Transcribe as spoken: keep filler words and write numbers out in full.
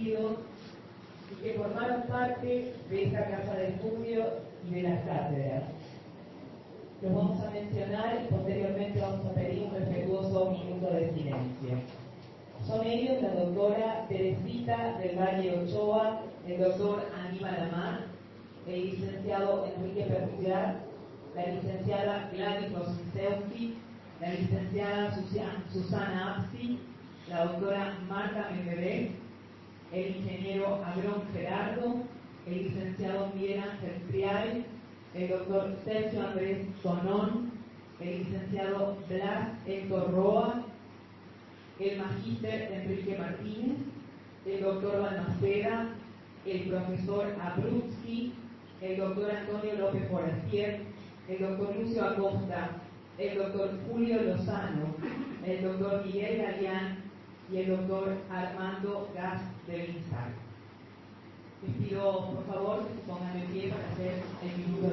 nacidos y que formaron parte de esta casa de estudio y de las cátedras. Los vamos a mencionar y posteriormente vamos a pedir un respetuoso minuto de silencio. Son ellos la doctora Teresita del Valle Ochoa, el doctor Aníbal Amar, el licenciado Enrique Perrugiar, la licenciada Gladys Rosinsewski, la licenciada Susana Apsi, la doctora Marta Medvedev, el ingeniero Agrón Gerardo, el licenciado Miguel Ángel Trial, el doctor Sergio Andrés Tonón, el licenciado Blas Héctor Roa, el magíster Enrique Martínez, el doctor Balmaceda, el profesor Abruzzi, el doctor Antonio López Forastier, el doctor Lucio Acosta, el doctor Julio Lozano, el doctor Miguel Galeán y el doctor Armando Gas de Linzar. Les pido, por favor, que se pongan de pie para hacer el minuto